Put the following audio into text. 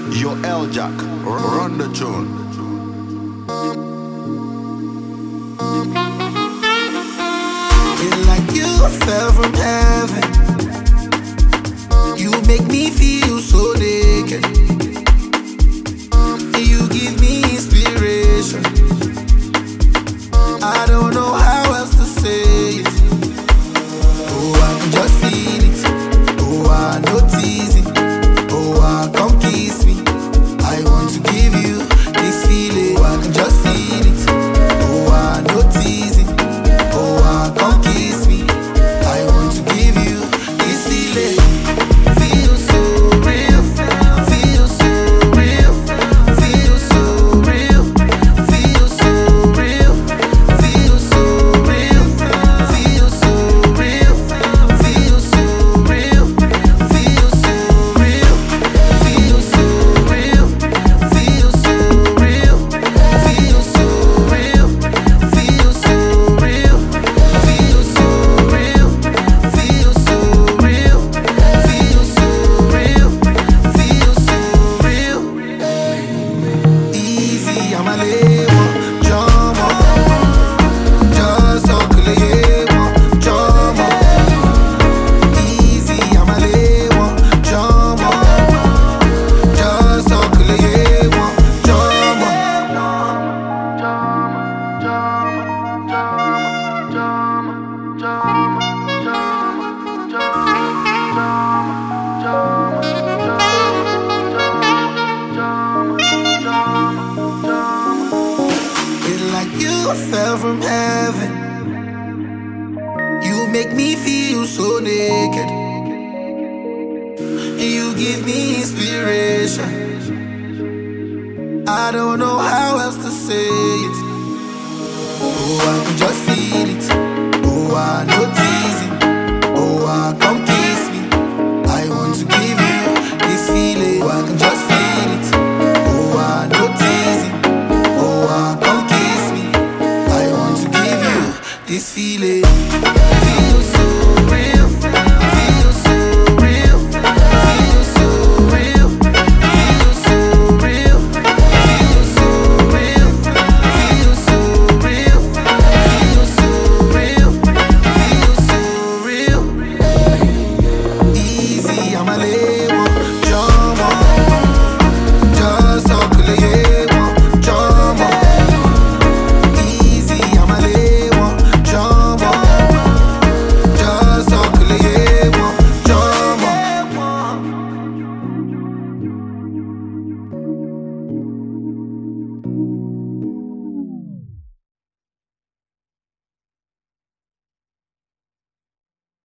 Yo, L Jack, run the tune. It's like you fell from heaven. You make me feel so naked. You give me inspiration. I don't know how else to say it. Oh, I can just feel it. Oh, I know teasing. Oh, I come kiss me. I want to give you this feeling. Oh, I can just feel it. Oh, I know teasing. Oh, I come kiss me. I want to give you this feeling. Feel so real. Feel so real. Feel so real. Feel so real. Feel so real. Feel so real. Feel so real. Feel so real. Feel so real. Feel so real. Feel so real. Feel so real. Feel so real. Feel so real. Feel so real. Feel so real. Easy, I'm a label. Drama. Just talk a label. Drama. Easy, I'm a label. Drama. Just talk a label. Drama. It's like you fell from heaven. You make me feel so naked. You give me inspiration. I don't know how else to say it. Oh, I can just feel it. Oh, I know.